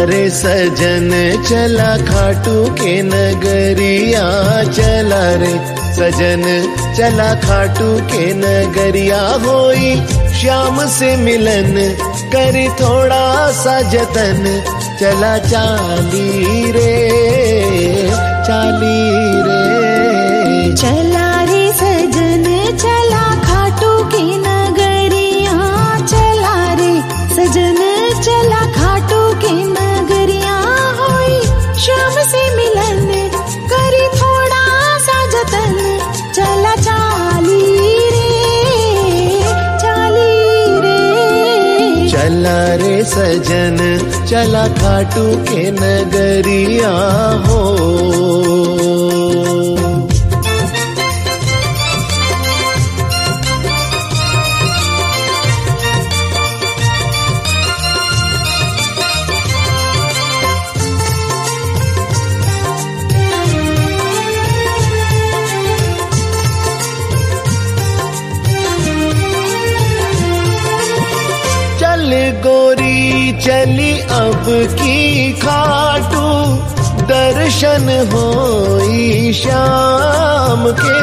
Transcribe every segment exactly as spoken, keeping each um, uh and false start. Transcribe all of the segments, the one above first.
रे सजन चला खाटू के नगरिया, चला रे सजन चला खाटू के नगरिया। होई श्याम से मिलन करी थोड़ा सा जतन, चला चाली रे चाली रे। चला रे सजन चला खाटू के नगरिया, चला रे सजन चला खाटू के नगरिया। होई श्याम से मिलन करी थोड़ा सा जतन, चला चाली रे चाली रे। चला रे सजन चला खाटू के नगरिया हो। चल गोरी चली अब की खाटू, दर्शन होई श्याम के।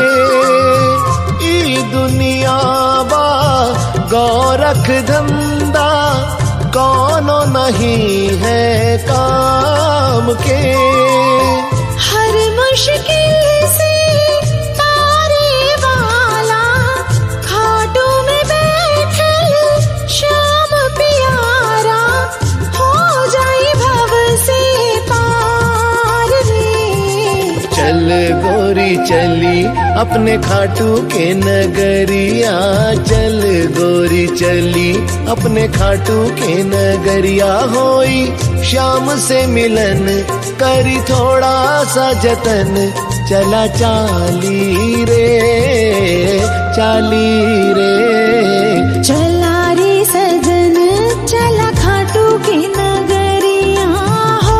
ई दुनिया बा गौरख धंधा, कौनो नहीं है काम के। हर मुश्किल से तारे वाला खाटू में बैठल श्याम प्यारा, हो जाई भव से पार रे। चल गोरी चली अपने खाटू के नगरिया, चल गोरी चली अपने खाटू के नगरिया। होई श्याम से मिलन करी थोड़ा सा जतन, चला चाली रे चाली रे। चला रे सजन चला खाटू के नगरिया हो।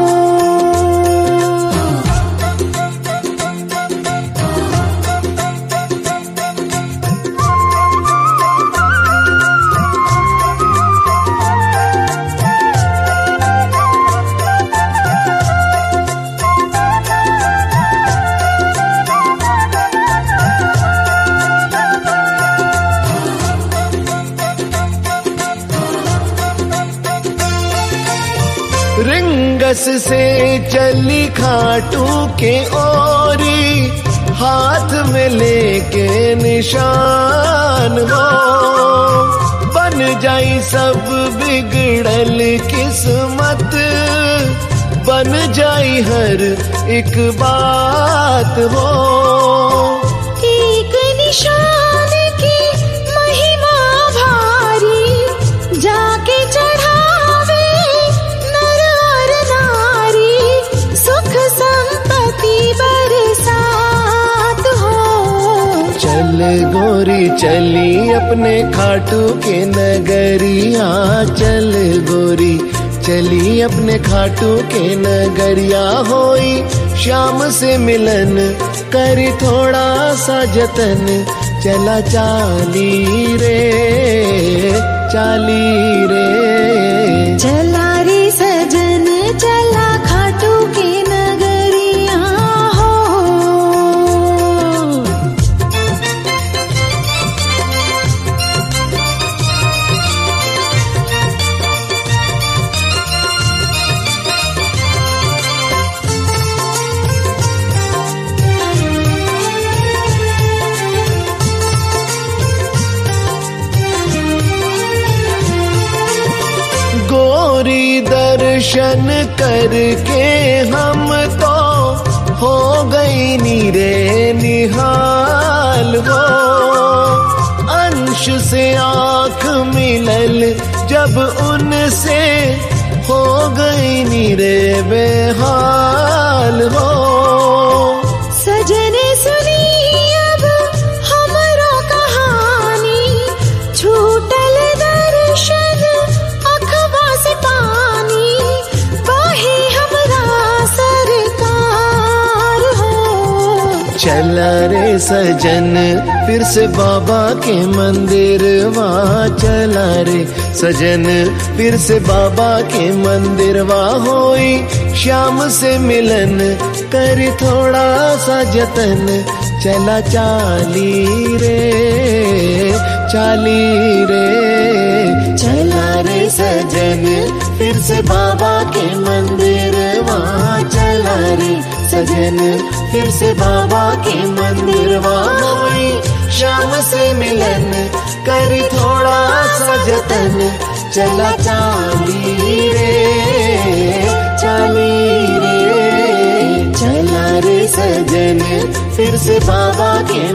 रिंगस से चली खाटू के ओरी, हाथ में लेके निशान हो। बन जाई सब बिगड़ल किस्मत, बन जाई हर एक बात हो। एक निशान की महिमा भारी, जाके चढ़ावे नर और नारी, सुख संपत्ति बरसात हो। चल गोरी चली अपने खाटू के नगरिया, चल गोरी चली अपने खाटू के नगरिया। होई श्याम से मिलन करी थोड़ा सा जतन, चला चाली रे चाली रे। चला रे सजन चला खाटू के नगरिया हो। गोरी दर्शन करके हम तो हो गई नीरे निहाल हो। अंश से आँख मिलल जब उनसे, हो गई नीरे बेहाल हो। सजने सुनी अब हमरो कहानी, छूटल दर्शन अखबा से पानी, बाही हमरा सरकार हो। चला रे सजन फिर से बाबा के मंदिर वहाँ, चला रे सजन फिर से बाबा के मंदिर वा होई श्याम से मिलन कर थोड़ा सा जतन चला चाली रे चाली रे चला रे सजन फिर से बाबा के मंदिर वहाँ चला रे सजन फिर से बाबा के मंदिर वहाँ श्याम से मिलन कर थोड़ा सा जतन चला चाली रे चाली रे चला रे सजन फिर से बाबा के